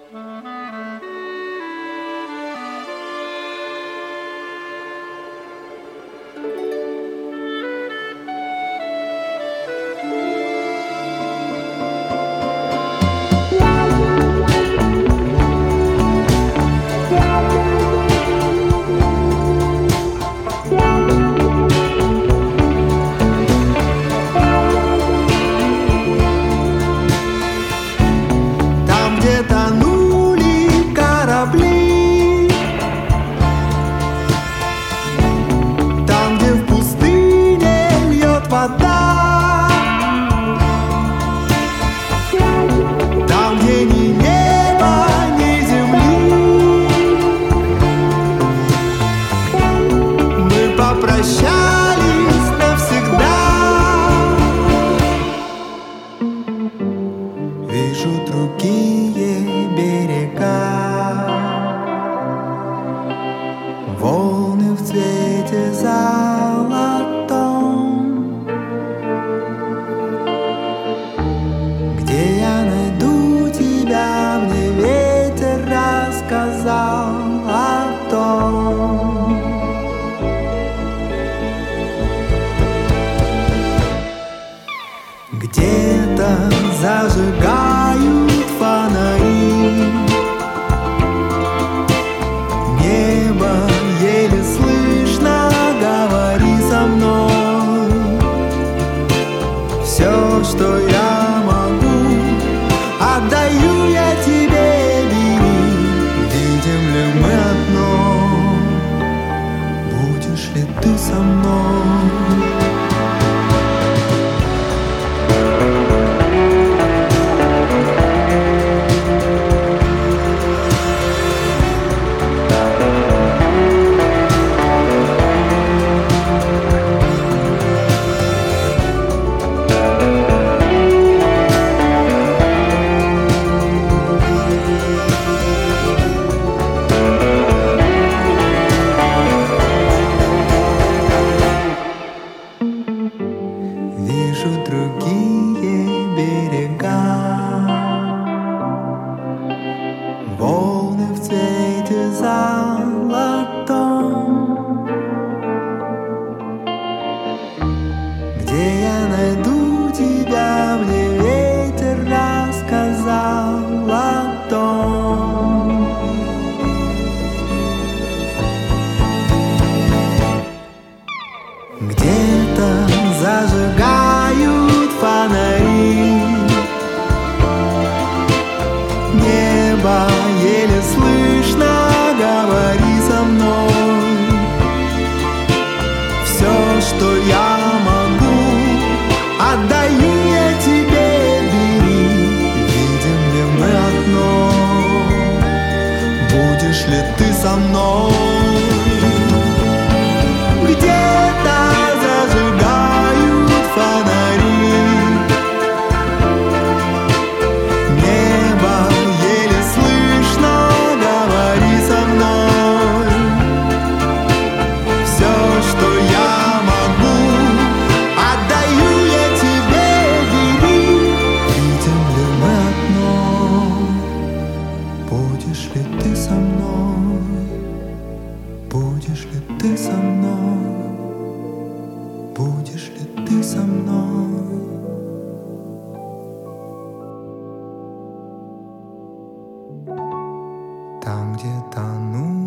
Зажигают фонари, небо еле слышно, говори со мной. Все, что я могу, отдаю я тебе, бери. Видим ли мы одно? Будешь ли ты со мной? Вижу другие берега, волны в цвете золотом. Где я найду тебя, мне ветер рассказал о том. Где-то зажигают фонари, небо еле слышно, говори со мной. Все, что я могу, отдаю я тебе, бери. Видим ли мы одно? Будешь ли ты со мной? Где-то зажигают фонари, небо еле слышно, говори со мной. Все, что я могу, отдаю я тебе, бери. Видим ли мы одно? Будешь ли ты со мной? Будешь ли ты со мной? Будешь ли ты со мной? Там, где тону